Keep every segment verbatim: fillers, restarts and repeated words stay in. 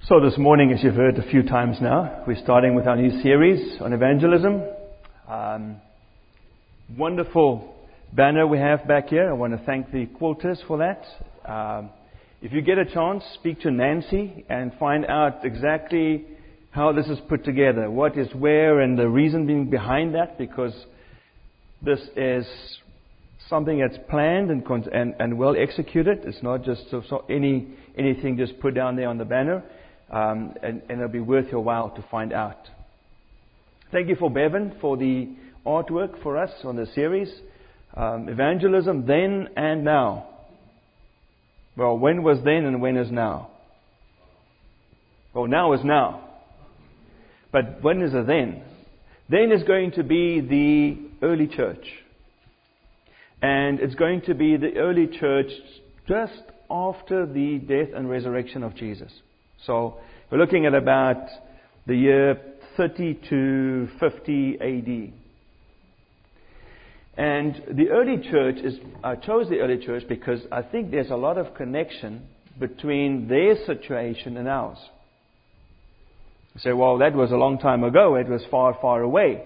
So this morning, as you've heard a few times now, we're starting with our new series on evangelism. Um, wonderful banner we have back here. I want to thank the quilters for that. Um, if you get a chance, speak to Nancy and find out exactly how this is put together, what is where, and the reason being behind that, because this is something that's planned and con- and, and well executed. It's not just so, so any anything just put down there on the banner. Um, and, and it'll be worth your while to find out. Thank you for Bevan for the artwork for us on the series. Um, evangelism then and now. Well, when was then and when is now? Well, now is now. But when is a then? Then is going to be the early church. And it's going to be the early church just after the death and resurrection of Jesus. So we're looking at about the year thirty to fifty A D. And the early church is, I chose the early church because I think there's a lot of connection between their situation and ours. You say, well, that was a long time ago. It was far, far away.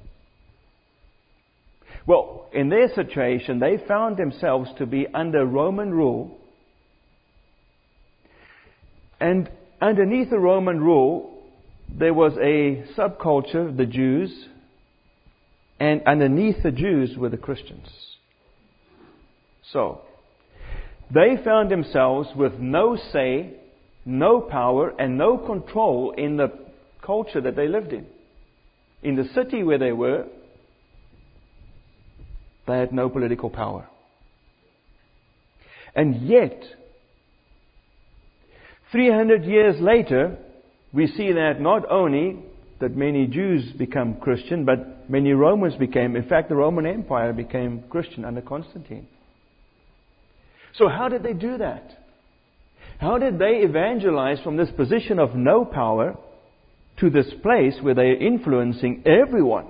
Well, in their situation, they found themselves to be under Roman rule. And underneath the Roman rule, there was a subculture, the Jews, and underneath the Jews were the Christians. So, they found themselves with no say, no power, and no control in the culture that they lived in. In the city where they were, they had no political power. And yet, three hundred years later, we see that not only that many Jews become Christian, but many Romans became, in fact the Roman Empire became Christian under Constantine. So how did they do that? How did they evangelize from this position of no power to this place where they are influencing everyone?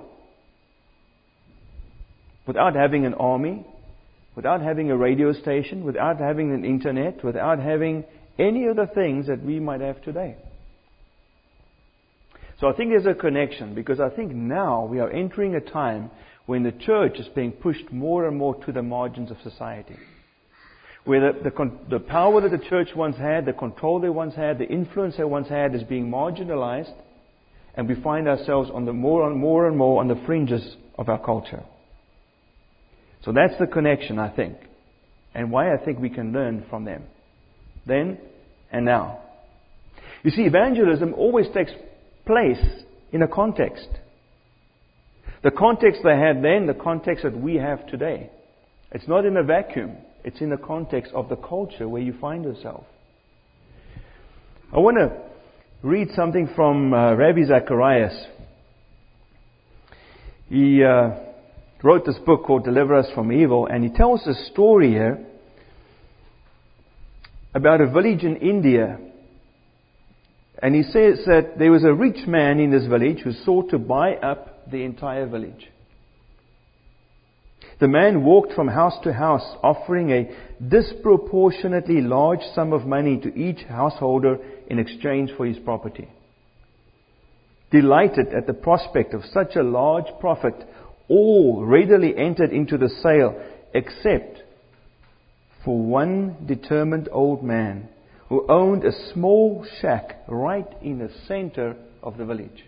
Without having an army, without having a radio station, without having an internet, without having any of the things that we might have today. So I think there's a connection, because I think now we are entering a time when the church is being pushed more and more to the margins of society. Where the, the, the power that the church once had, the control they once had, the influence they once had is being marginalized, and we find ourselves on the more and more and more on the fringes of our culture. So that's the connection, I think, and why I think we can learn from them. Then and now. You see, evangelism always takes place in a context. The context they had then, the context that we have today. It's not in a vacuum. It's in the context of the culture where you find yourself. I want to read something from uh, Ravi Zacharias. He uh, wrote this book called Deliver Us from Evil, and he tells a story here about a village in India. And he says that there was a rich man in this village who sought to buy up the entire village. The man walked from house to house, offering a disproportionately large sum of money to each householder in exchange for his property. Delighted at the prospect of such a large profit, all readily entered into the sale, except for one determined old man who owned a small shack right in the center of the village.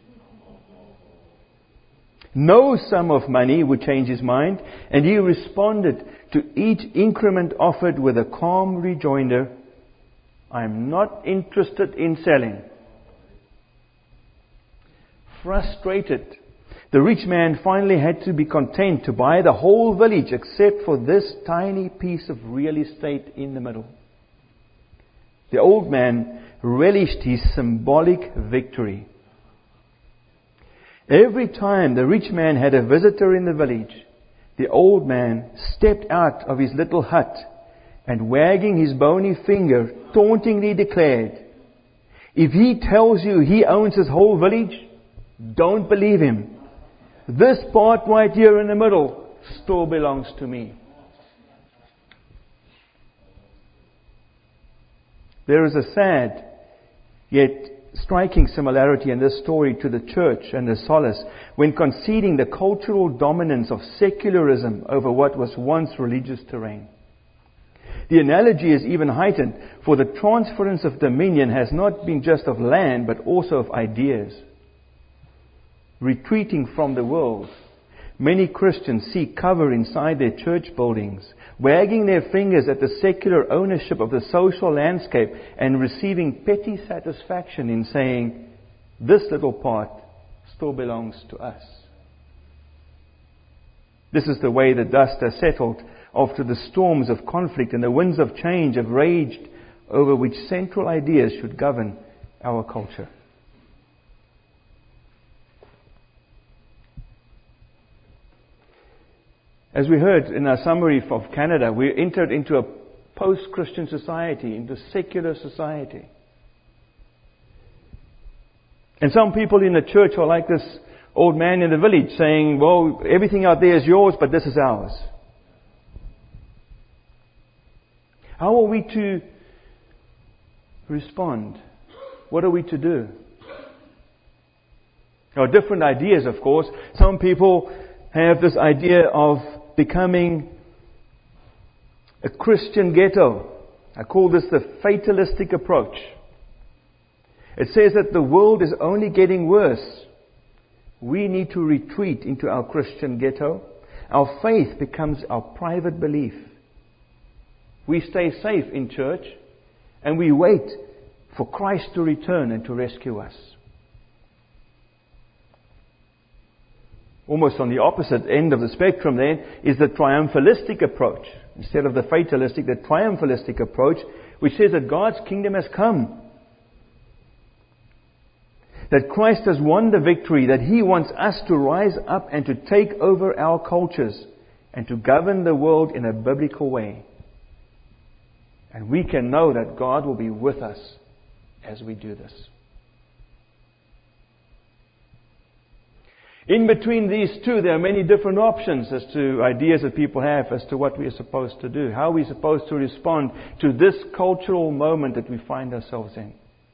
No sum of money would change his mind, and he responded to each increment offered with a calm rejoinder, "I am not interested in selling." Frustrated, the rich man finally had to be content to buy the whole village except for this tiny piece of real estate in the middle. The old man relished his symbolic victory. Every time the rich man had a visitor in the village, the old man stepped out of his little hut and, wagging his bony finger, tauntingly declared, "If he tells you he owns his whole village, don't believe him. This part right here in the middle still belongs to me." There is a sad yet striking similarity in this story to the church and the solace when conceding the cultural dominance of secularism over what was once religious terrain. The analogy is even heightened, for the transference of dominion has not been just of land, but also of ideas. Retreating from the world, many Christians seek cover inside their church buildings, wagging their fingers at the secular ownership of the social landscape and receiving petty satisfaction in saying, this little part still belongs to us. This is the way the dust has settled after the storms of conflict and the winds of change have raged over which central ideas should govern our culture. As we heard in our summary of Canada, we entered into a post-Christian society, into secular society. And some people in the church are like this old man in the village saying, well, everything out there is yours, but this is ours. How are we to respond? What are we to do? There are different ideas, of course. Some people have this idea of becoming a Christian ghetto. I call this the fatalistic approach. It says that the world is only getting worse. We need to retreat into our Christian ghetto. Our faith becomes our private belief. We stay safe in church and we wait for Christ to return and to rescue us. Almost on the opposite end of the spectrum then is the triumphalistic approach. Instead of the fatalistic, the triumphalistic approach, which says that God's kingdom has come. That Christ has won the victory, that He wants us to rise up and to take over our cultures and to govern the world in a biblical way. And we can know that God will be with us as we do this. In between these two, there are many different options as to ideas that people have as to what we are supposed to do. How are we supposed to respond to this cultural moment that we find ourselves in?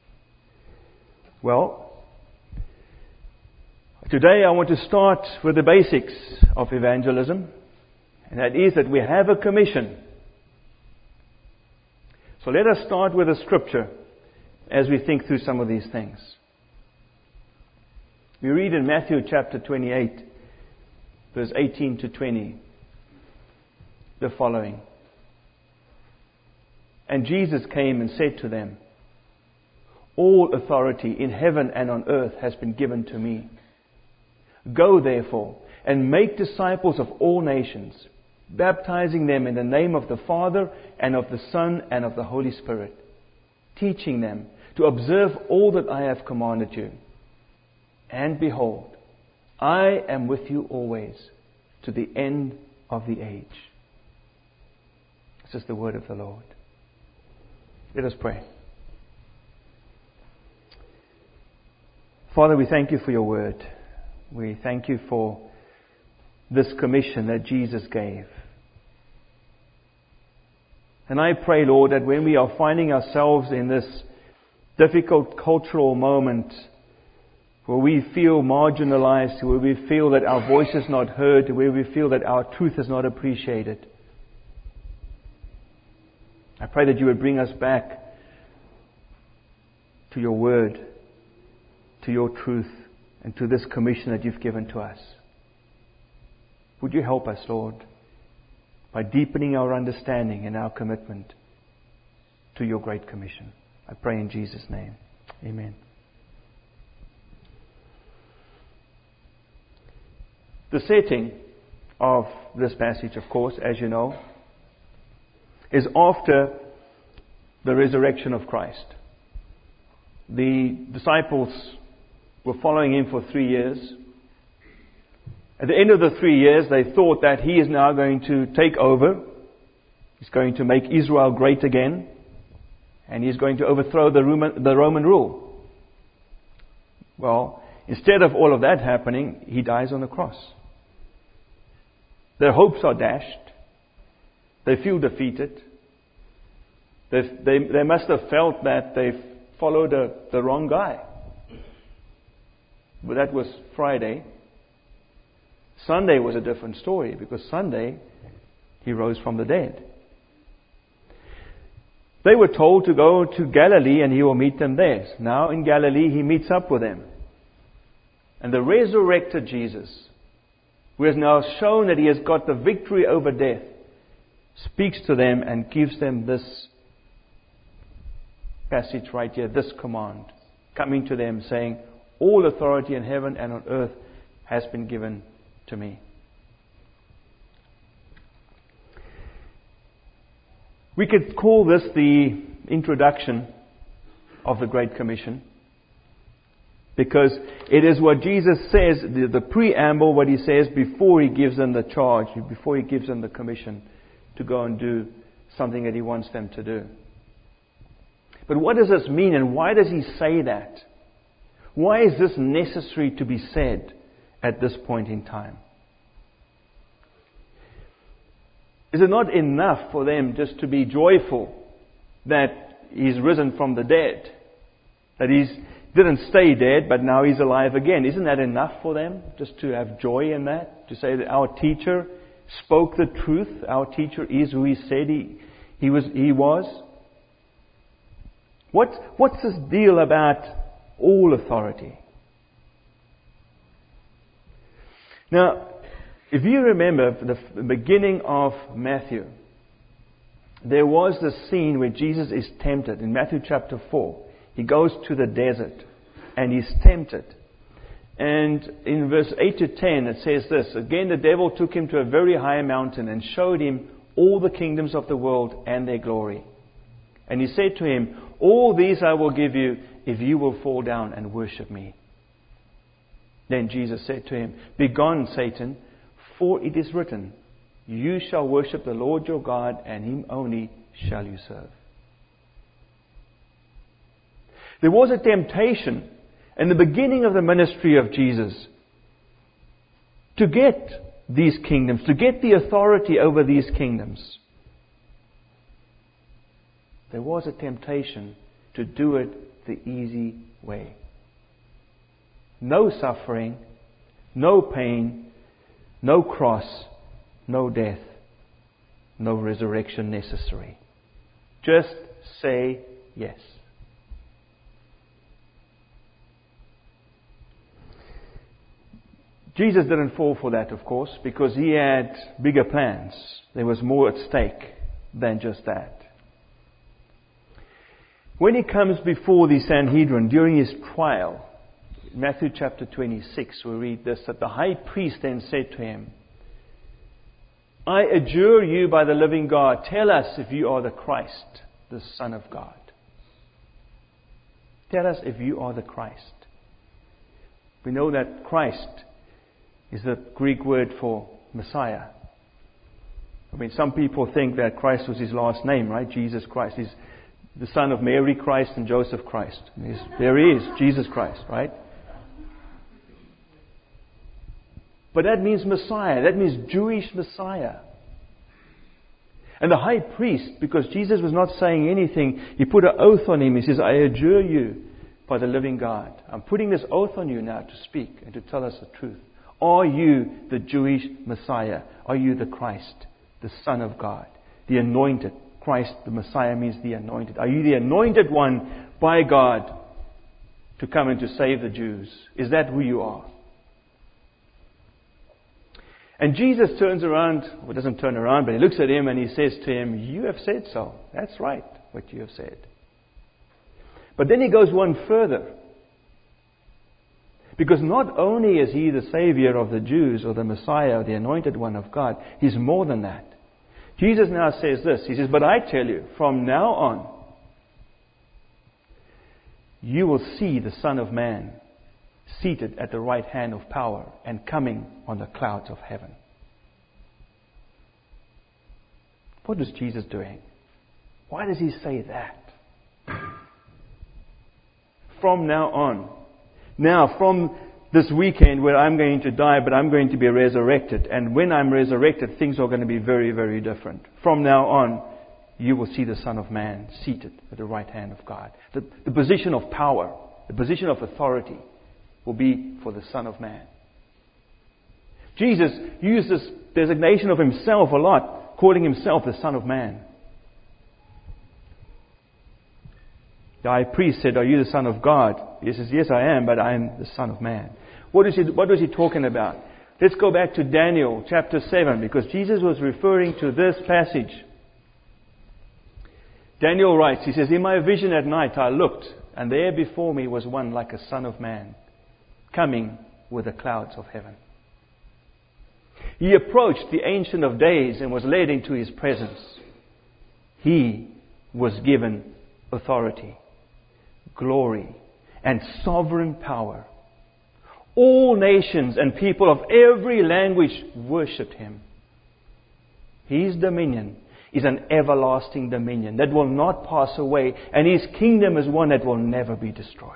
Well, today I want to start with the basics of evangelism. And that is that we have a commission. So let us start with a scripture as we think through some of these things. We read in Matthew chapter twenty-eight, verse eighteen to twenty, the following. And Jesus came and said to them, all authority in heaven and on earth has been given to me. Go therefore and make disciples of all nations, baptizing them in the name of the Father and of the Son and of the Holy Spirit, teaching them to observe all that I have commanded you. And behold, I am with you always to the end of the age. This is the word of the Lord. Let us pray. Father, we thank you for your word. We thank you for this commission that Jesus gave. And I pray, Lord, that when we are finding ourselves in this difficult cultural moment where we feel marginalized, where we feel that our voice is not heard, where we feel that our truth is not appreciated, I pray that you would bring us back to your word, to your truth, and to this commission that you've given to us. Would you help us, Lord, by deepening our understanding and our commitment to your great commission. I pray in Jesus' name. Amen. The setting of this passage, of course, as you know, is after the resurrection of Christ. The disciples were following Him for three years. At the end of the three years, they thought that He is now going to take over. He's going to make Israel great again. And He's going to overthrow the Roman, the Roman rule. Well, instead of all of that happening, He dies on the cross. Their hopes are dashed. They feel defeated. They've, they they must have felt that they've followed a, the wrong guy. But that was Friday. Sunday was a different story, because Sunday He rose from the dead. They were told to go to Galilee and He will meet them there. Now in Galilee He meets up with them. And the resurrected Jesus, who has now shown that He has got the victory over death, speaks to them and gives them this passage right here, this command, coming to them saying, all authority in heaven and on earth has been given to me. We could call this the introduction of the Great Commission, because it is what Jesus says, the, the preamble, what He says before He gives them the charge, before He gives them the commission to go and do something that He wants them to do. But what does this mean, and why does He say that? Why is this necessary to be said at this point in time? Is it not enough for them just to be joyful that He's risen from the dead? That He didn't stay dead, but now He's alive again. Isn't that enough for them, just to have joy in that? To say that our teacher spoke the truth. Our teacher is who He said He, he was. He was. What, what's this deal about all authority? Now, if you remember the beginning of Matthew, there was this scene where Jesus is tempted. In Matthew chapter four, He goes to the desert and He's tempted. And in verse eight to ten it says this, again the devil took Him to a very high mountain and showed Him all the kingdoms of the world and their glory. And He said to Him, all these I will give you if you will fall down and worship me. Then Jesus said to him, begone, Satan, for it is written, you shall worship the Lord your God, and Him only shall you serve. There was a temptation in the beginning of the ministry of Jesus to get these kingdoms, to get the authority over these kingdoms. There was a temptation to do it the easy way. No suffering, no pain, no cross, no death, no resurrection necessary. Just say yes. Jesus didn't fall for that, of course, because He had bigger plans. There was more at stake than just that. When He comes before the Sanhedrin during His trial, Matthew chapter twenty-six, we read this, that the high priest then said to Him, I adjure you by the living God, tell us if you are the Christ, the Son of God. Tell us if you are the Christ. We know that Christ is the Greek word for Messiah. I mean, some people think that Christ was His last name, right? Jesus Christ. He's the son of Mary Christ and Joseph Christ. He's, there He is, Jesus Christ, right? But that means Messiah. That means Jewish Messiah. And the high priest, because Jesus was not saying anything, he put an oath on him. He says, I adjure you by the living God. I'm putting this oath on you now to speak and to tell us the truth. Are you the Jewish Messiah? Are you the Christ, the Son of God, the anointed? Christ, the Messiah, means the anointed. Are you the anointed one by God to come and to save the Jews? Is that who you are? And Jesus turns around, well, doesn't turn around, but He looks at him and He says to him, you have said so. That's right, what you have said. But then He goes one further. Because not only is He the Savior of the Jews, or the Messiah, or the anointed one of God, He's more than that. Jesus now says this. He says, but I tell you, from now on, you will see the Son of Man seated at the right hand of power and coming on the clouds of heaven. What is Jesus doing? Why does He say that? From now on. Now, from this weekend where I'm going to die, but I'm going to be resurrected. And when I'm resurrected, things are going to be very, very different. From now on, you will see the Son of Man seated at the right hand of God. The, the position of power, the position of authority will be for the Son of Man. Jesus used this designation of himself a lot, calling himself the Son of Man. The high priest said, "Are you the Son of God?" He says, "Yes, I am, but I am the Son of Man." What is he, what was he talking about? Let's go back to Daniel chapter seven, because Jesus was referring to this passage. Daniel writes, he says, "In my vision at night I looked, and there before me was one like a son of man, coming with the clouds of heaven. He approached the Ancient of Days and was led into his presence. He was given authority, glory, and sovereign power. All nations and people of every language worshipped him. His dominion is an everlasting dominion that will not pass away, and his kingdom is one that will never be destroyed."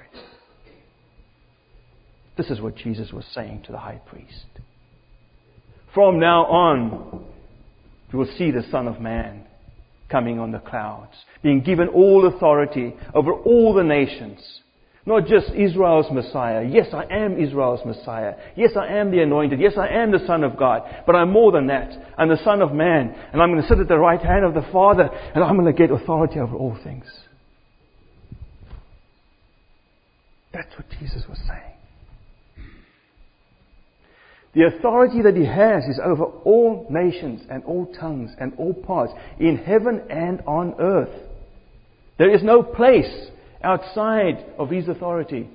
This is what Jesus was saying to the high priest. From now on, you will see the Son of Man coming on the clouds, being given all authority over all the nations. Not just Israel's Messiah. Yes, I am Israel's Messiah. Yes, I am the Anointed. Yes, I am the Son of God. But I'm more than that. I'm the Son of Man. And I'm going to sit at the right hand of the Father. And I'm going to get authority over all things. That's what Jesus was saying. The authority that he has is over all nations and all tongues and all parts, in heaven and on earth. There is no place outside of his authority.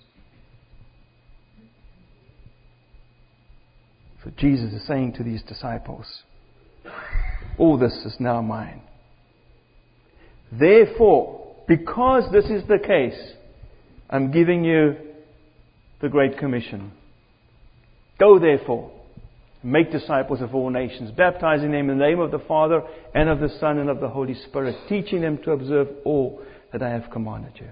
So Jesus is saying to these disciples, all this is now mine. Therefore, because this is the case, I'm giving you the Great Commission. Go therefore, make disciples of all nations, baptizing them in the name of the Father and of the Son and of the Holy Spirit, teaching them to observe all that I have commanded you.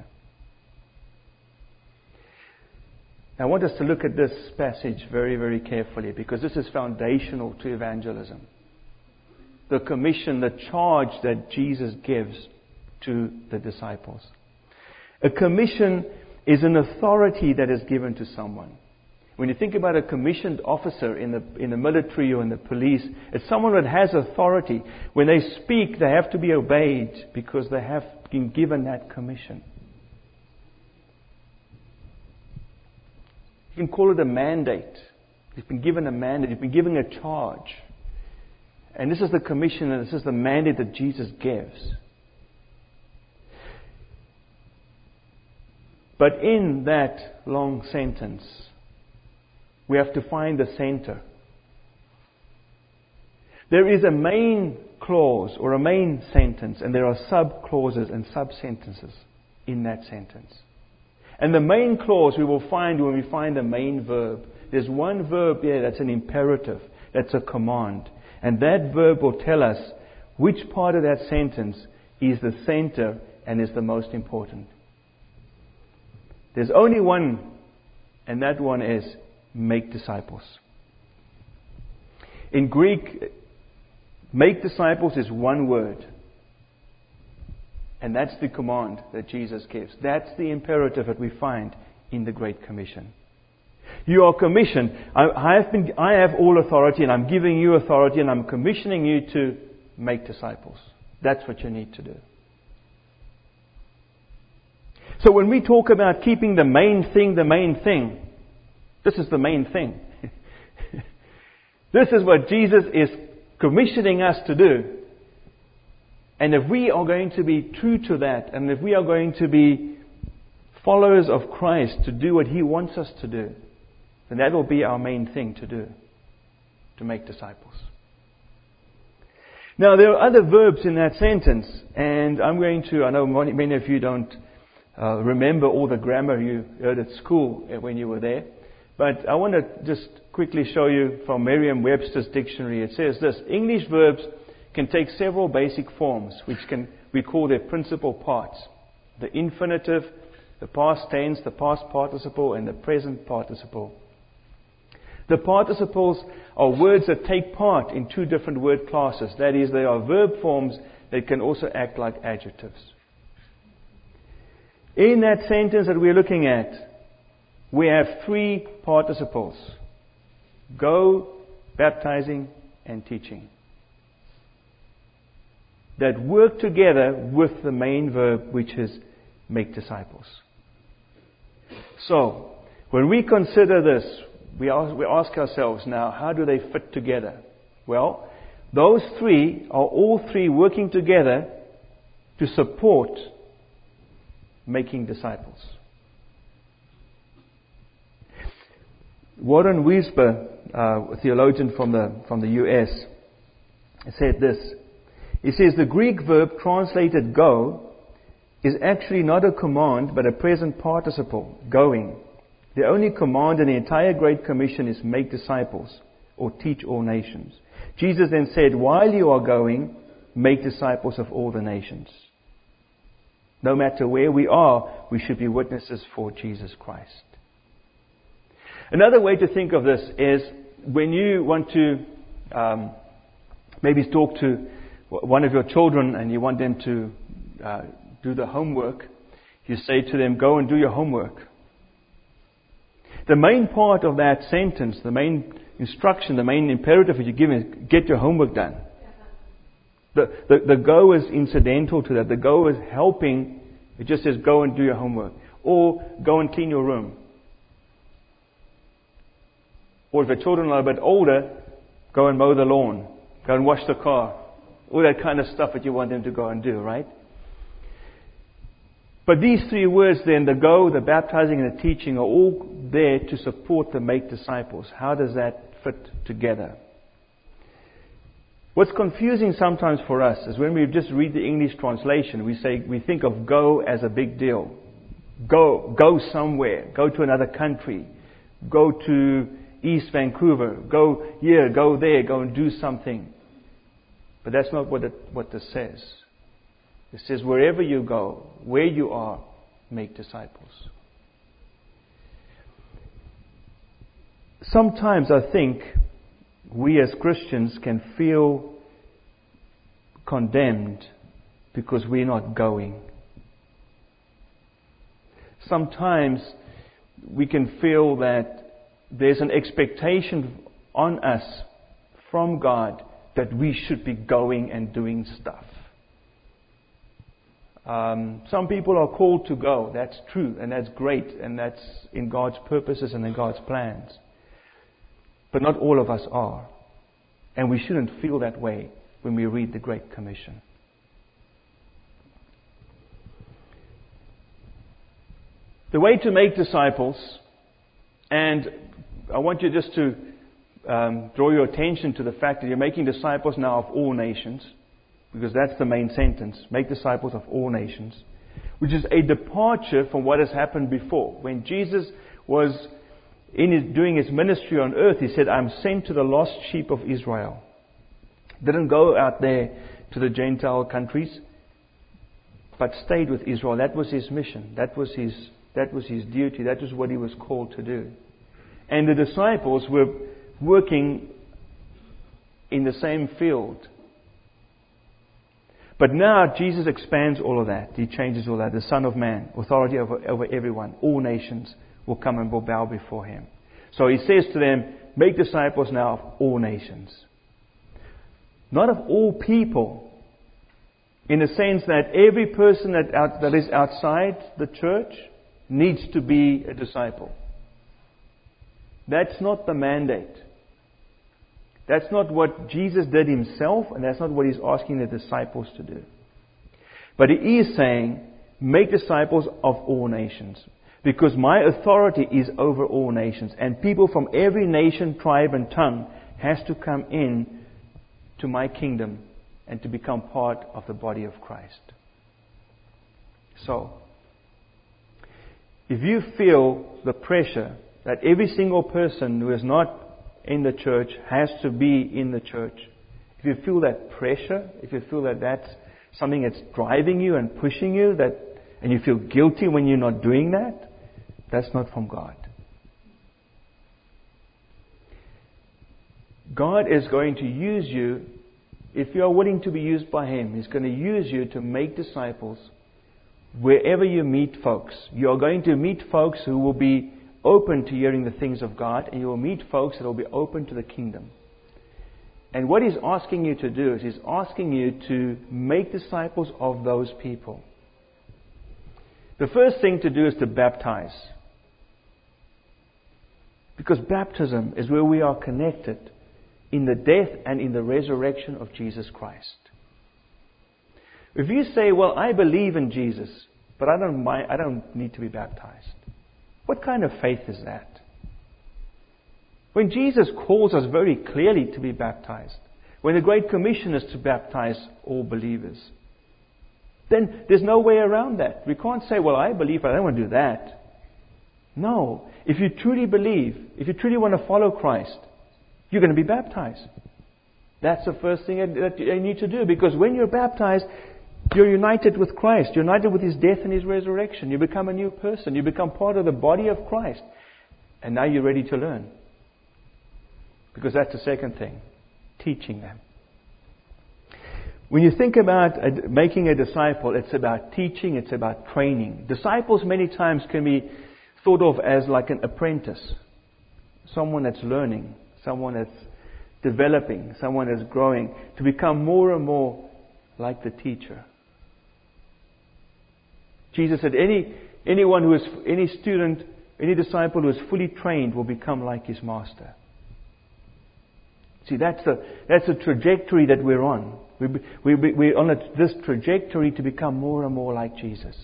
Now, I want us to look at this passage very, very carefully, because this is foundational to evangelism. The commission, the charge that Jesus gives to the disciples. A commission is an authority that is given to someone. When you think about a commissioned officer in the in the military or in the police, it's someone that has authority. When they speak, they have to be obeyed because they have been given that commission. You can call it a mandate. You've been given a mandate. You've been given a charge. And this is the commission and this is the mandate that Jesus gives. But in that long sentence, we have to find the center. There is a main clause or a main sentence, and there are sub-clauses and sub-sentences in that sentence. And the main clause we will find when we find the main verb. There's one verb there that's an imperative, that's a command. And that verb will tell us which part of that sentence is the center and is the most important. There's only one, and that one is make disciples. In Greek, make disciples is one word. And that's the command that Jesus gives. That's the imperative that we find in the Great Commission. You are commissioned. I, I have been, I have all authority, and I'm giving you authority, and I'm commissioning you to make disciples. That's what you need to do. So when we talk about keeping the main thing the main thing, this is the main thing. This is what Jesus is commissioning us to do. And if we are going to be true to that, and if we are going to be followers of Christ to do what He wants us to do, then that will be our main thing to do, to make disciples. Now, there are other verbs in that sentence, and I'm going to, I know many of you don't uh, remember all the grammar you heard at school when you were there, but I want to just quickly show you from Merriam-Webster's dictionary. It says this: English verbs can take several basic forms, which can we call their principal parts: the infinitive, the past tense, the past participle, and the present participle. The participles are words that take part in two different word classes. That is, they are verb forms that can also act like adjectives. In that sentence that we're looking at, we have three participles: go, baptizing, and teaching, that work together with the main verb, which is make disciples. So, when we consider this, we ask, we ask ourselves now, how do they fit together? Well, those three are all three working together to support making disciples. Warren Wiersbe, uh, a theologian from the from the U S, said this. He says the Greek verb translated go is actually not a command but a present participle, going. The only command in the entire Great Commission is make disciples or teach all nations. Jesus then said, while you are going, make disciples of all the nations. No matter where we are, we should be witnesses for Jesus Christ. Another way to think of this is when you want to um, maybe talk to one of your children and you want them to uh, do the homework, you say to them, go and do your homework. The main part of that sentence, the main instruction, the main imperative that you give is get your homework done. The, the, the go is incidental to that. The go is helping. It just says go and do your homework. Or go and clean your room. Or if the children are a bit older, go and mow the lawn. Go and wash the car. All that kind of stuff that you want them to go and do, right? But these three words then, the go, the baptizing, and the teaching, are all there to support the make disciples. How does that fit together? What's confusing sometimes for us is when we just read the English translation, we say we think of go as a big deal. Go, go somewhere. Go to another country. Go to East Vancouver. Go here, go there. Go and do something. But that's not what it, what this says. It says, wherever you go, where you are, make disciples. Sometimes I think we as Christians can feel condemned because we're not going. Sometimes we can feel that there's an expectation on us from God that we should be going and doing stuff. Um, some people are called to go. That's true, and that's great, and that's in God's purposes and in God's plans. But not all of us are. And we shouldn't feel that way when we read the Great Commission. The way to make disciples, and I want you just to um, draw your attention to the fact that you're making disciples now of all nations, because that's the main sentence, make disciples of all nations, which is a departure from what has happened before. When Jesus was in his, doing his ministry on earth, he said, I'm sent to the lost sheep of Israel. Didn't go out there to the Gentile countries, but stayed with Israel. That was his mission. That was his, that was his duty. That was what he was called to do. And the disciples were working in the same field. But now Jesus expands all of that. He changes all that. The Son of Man, authority over, over everyone. All nations will come and will bow before him. So he says to them, make disciples now of all nations. Not of all people. In the sense that every person that, out, that is outside the church needs to be a disciple. That's not the mandate. That's not what Jesus did himself, and that's not what he's asking the disciples to do. But he is saying, make disciples of all nations. Because my authority is over all nations. And people from every nation, tribe, and tongue has to come in to my kingdom and to become part of the body of Christ. So, if you feel the pressure that every single person who is not in the church has to be in the church, if you feel that pressure, if you feel that that's something that's driving you and pushing you, that, and you feel guilty when you're not doing that, that's not from God. God is going to use you, if you are willing to be used by Him, He's going to use you to make disciples wherever you meet folks. You are going to meet folks who will be open to hearing the things of God, and you will meet folks that will be open to the kingdom. And what He's asking you to do is He's asking you to make disciples of those people. The first thing to do is to baptize. Because baptism is where we are connected in the death and in the resurrection of Jesus Christ. If you say, well, I believe in Jesus, but I don't mind, I don't need to be baptized. What kind of faith is that? When Jesus calls us very clearly to be baptized, when the Great Commission is to baptize all believers, then there's no way around that. We can't say, well, I believe, but I don't want to do that. No. If you truly believe, if you truly want to follow Christ, you're going to be baptized. That's the first thing that you need to do. Because when you're baptized, you're united with Christ. You're united with His death and His resurrection. You become a new person. You become part of the body of Christ. And now you're ready to learn. Because that's the second thing. Teaching them. When you think about a, making a disciple, it's about teaching, it's about training. Disciples many times can be thought of as like an apprentice. Someone that's learning. Someone that's developing. Someone that's growing. To become more and more like the teacher. Jesus said, any anyone who is, any student, any disciple who is fully trained will become like his master. See, that's the that's the trajectory that we're on. We, we, we, we're on a, this trajectory to become more and more like Jesus.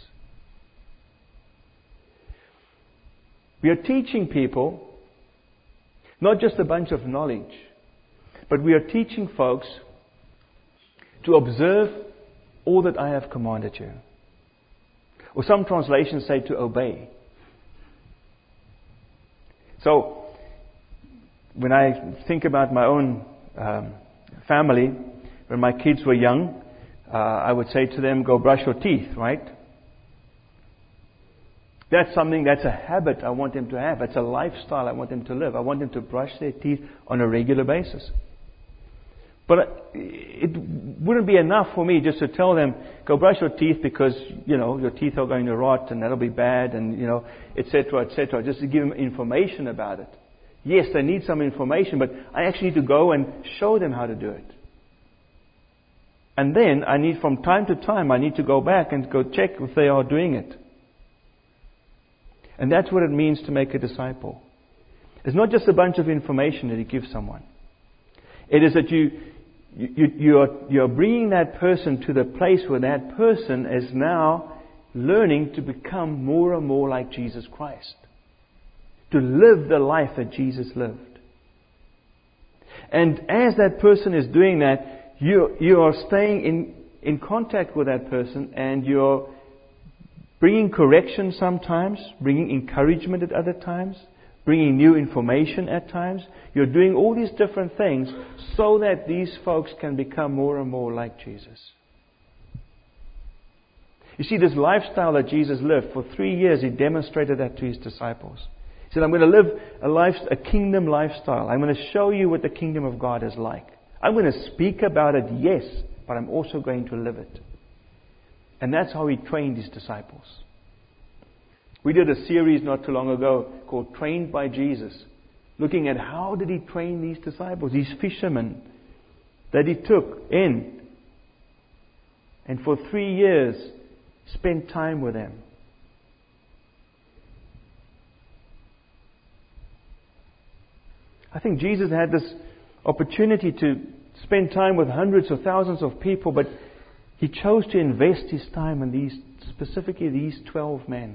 We are teaching people not just a bunch of knowledge, but we are teaching folks to observe all that I have commanded you. Or some translations say to obey. So, when I think about my own um, family, when my kids were young, uh, I would say to them, go brush your teeth, right? That's something, that's a habit I want them to have. That's a lifestyle I want them to live. I want them to brush their teeth on a regular basis. But it wouldn't be enough for me just to tell them, go brush your teeth because, you know, your teeth are going to rot and that'll be bad and, you know, et cetera, et cetera. Just to give them information about it. Yes, they need some information, but I actually need to go and show them how to do it. And then I need, from time to time, I need to go back and go check if they are doing it. And that's what it means to make a disciple. It's not just a bunch of information that you give someone. It is that you, you, you are, you are bringing that person to the place where that person is now learning to become more and more like Jesus Christ. To live the life that Jesus lived. And as that person is doing that, you, you are staying in, in contact with that person and you're bringing correction sometimes, bringing encouragement at other times, bringing new information at times. You're doing all these different things so that these folks can become more and more like Jesus. You see, this lifestyle that Jesus lived, for three years He demonstrated that to His disciples. He said, I'm going to live a life, a kingdom lifestyle. I'm going to show you what the kingdom of God is like. I'm going to speak about it, yes, but I'm also going to live it. And that's how He trained His disciples. We did a series not too long ago called Trained by Jesus, looking at how did He train these disciples, these fishermen that He took in, and for three years spent time with them. I think Jesus had this opportunity to spend time with hundreds of thousands of people, but He chose to invest His time in these, specifically these twelve men.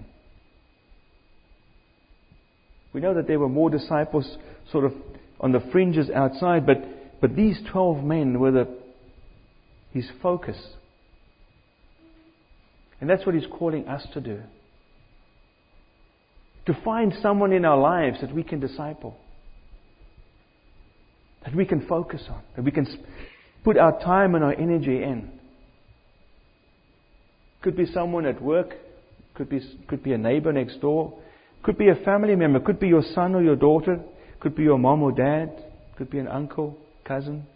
We know that there were more disciples sort of on the fringes outside, but, but these twelve men were the, His focus. And that's what He's calling us to do. To find someone in our lives that we can disciple. That we can focus on. That we can put our time and our energy in. Could be someone at work. Could be, could be a neighbor next door. Could be a family member. Could be your son or your daughter. Could be your mom or dad. Could be an uncle, cousin.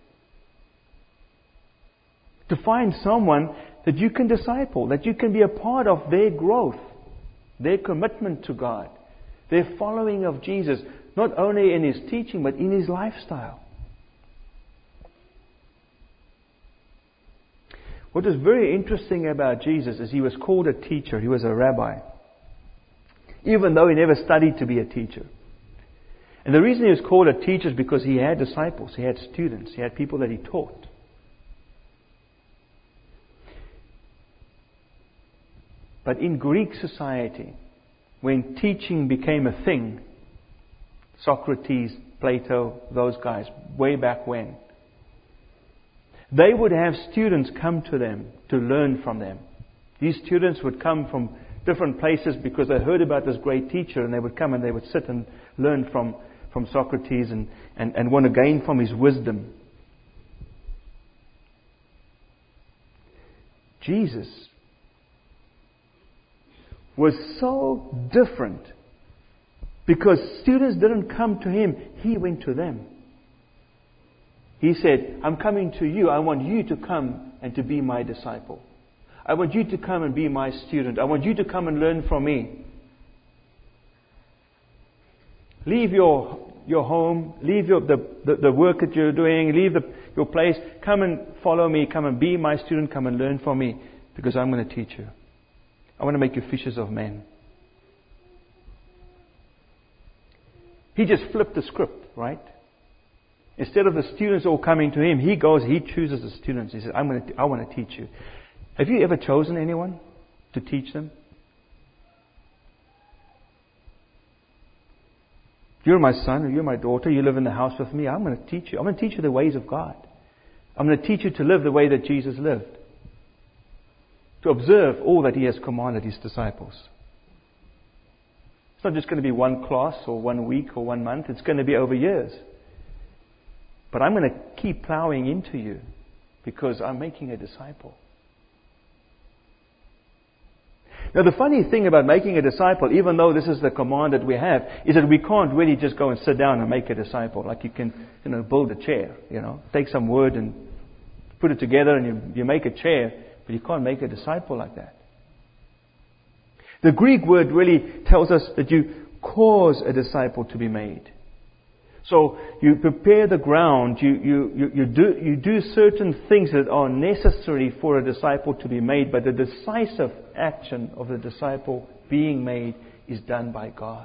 To find someone that you can disciple. That you can be a part of their growth. Their commitment to God. They're following of Jesus, not only in His teaching, but in His lifestyle. What is very interesting about Jesus is He was called a teacher. He was a rabbi. Even though He never studied to be a teacher. And the reason He was called a teacher is because He had disciples. He had students. He had people that He taught. But in Greek society, when teaching became a thing, Socrates, Plato, those guys, way back when, they would have students come to them to learn from them. These students would come from different places because they heard about this great teacher, and they would come and they would sit and learn from, from Socrates and, and, and want to gain from his wisdom. Jesus was so different because students didn't come to Him, He went to them. He said, I'm coming to you. I want you to come and to be my disciple. I want you to come and be my student. I want you to come and learn from me. Leave your your home. Leave your, the, the, the work that you're doing. Leave the, your place. Come and follow me. Come and be my student. Come and learn from me. Because I'm going to teach you. I want to make you fishers of men. He just flipped the script, right? Instead of the students all coming to Him, He goes, He chooses the students. He says, I'm going to, I want to teach you. Have you ever chosen anyone to teach them? You're my son or you're my daughter. You live in the house with me. I'm going to teach you. I'm going to teach you the ways of God. I'm going to teach you to live the way that Jesus lived. To observe all that He has commanded His disciples. It's not just going to be one class or one week or one month. It's going to be over years. But I'm going to keep plowing into you because I'm making a disciple. Now the funny thing about making a disciple, even though this is the command that we have, is that we can't really just go and sit down and make a disciple. Like you can, you know, build a chair, you know, take some wood and put it together and you, you make a chair, but you can't make a disciple like that. The Greek word really tells us that you cause a disciple to be made. So you prepare the ground, you, you, you, you, do, you do certain things that are necessary for a disciple to be made, but the decisive action of the disciple being made is done by God.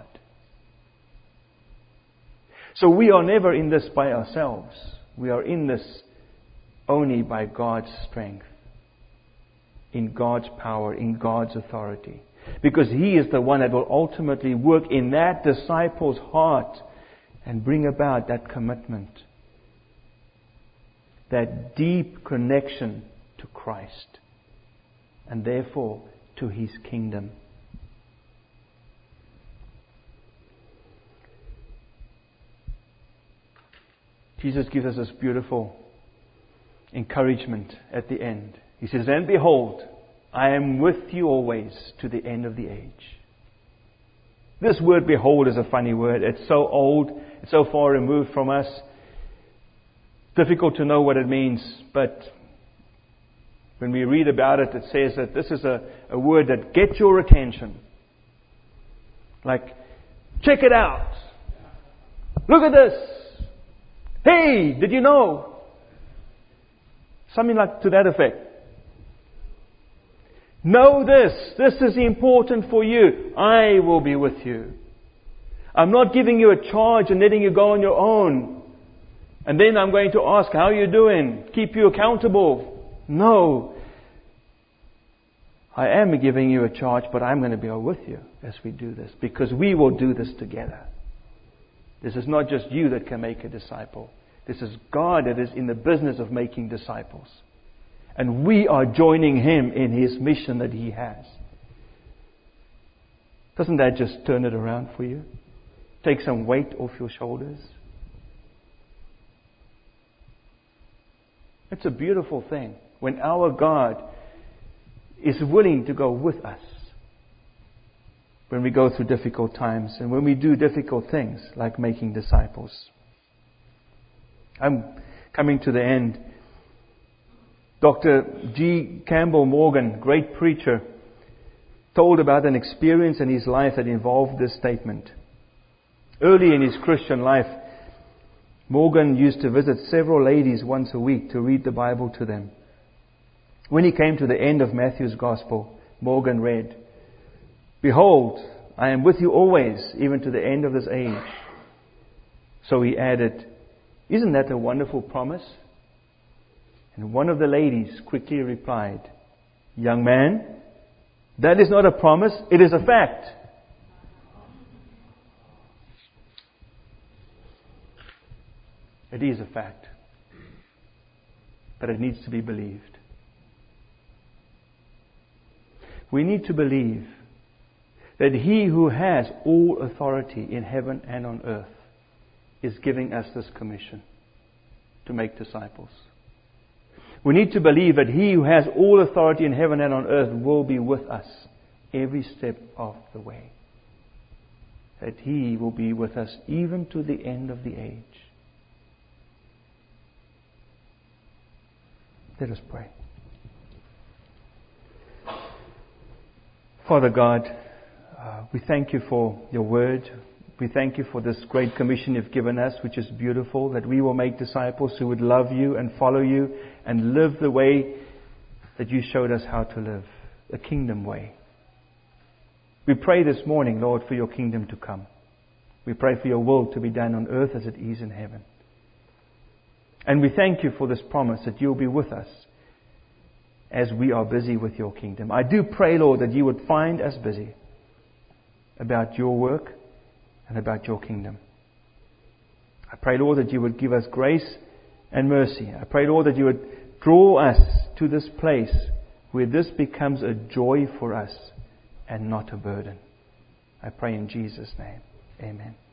So we are never in this by ourselves. We are in this only by God's strength, in God's power, in God's authority. Because He is the one that will ultimately work in that disciple's heart and bring about that commitment, that deep connection to Christ, and therefore to His kingdom. Jesus gives us this beautiful encouragement at the end. He says, "And behold, I am with you always to the end of the age." This word behold is a funny word. It's so old. It's so far removed from us. Difficult to know what it means. But when we read about it, it says that this is a, a word that gets your attention. Like, check it out. Look at this. Hey, did you know? Something like to that effect. Know this. This is important for you. I will be with you. I'm not giving you a charge and letting you go on your own. And then I'm going to ask, how are you doing? Keep you accountable. No. I am giving you a charge, but I'm going to be with you as we do this. Because we will do this together. This is not just you that can make a disciple. This is God that is in the business of making disciples. And we are joining Him in His mission that He has. Doesn't that just turn it around for you? Take some weight off your shoulders? It's a beautiful thing when our God is willing to go with us when we go through difficult times and when we do difficult things like making disciples. I'm coming to the end. Doctor G. Campbell Morgan, great preacher, told about an experience in his life that involved this statement. Early in his Christian life, Morgan used to visit several ladies once a week to read the Bible to them. When he came to the end of Matthew's Gospel, Morgan read, "Behold, I am with you always, even to the end of this age." So he added, "Isn't that a wonderful promise?" And one of the ladies quickly replied, "Young man, that is not a promise, it is a fact." It is a fact, but it needs to be believed. We need to believe that He who has all authority in heaven and on earth is giving us this commission to make disciples. We need to believe that He who has all authority in heaven and on earth will be with us every step of the way. That He will be with us even to the end of the age. Let us pray. Father God, uh, we thank You for Your word. We thank You for this great commission You've given us, which is beautiful, that we will make disciples who would love You and follow You and live the way that You showed us how to live, the kingdom way. We pray this morning, Lord, for Your kingdom to come. We pray for Your will to be done on earth as it is in heaven. And we thank You for this promise that You'll be with us as we are busy with Your kingdom. I do pray, Lord, that You would find us busy about Your work and about Your kingdom. I pray, Lord, that You would give us grace and mercy. I pray, Lord, that You would draw us to this place where this becomes a joy for us and not a burden. I pray in Jesus' name. Amen.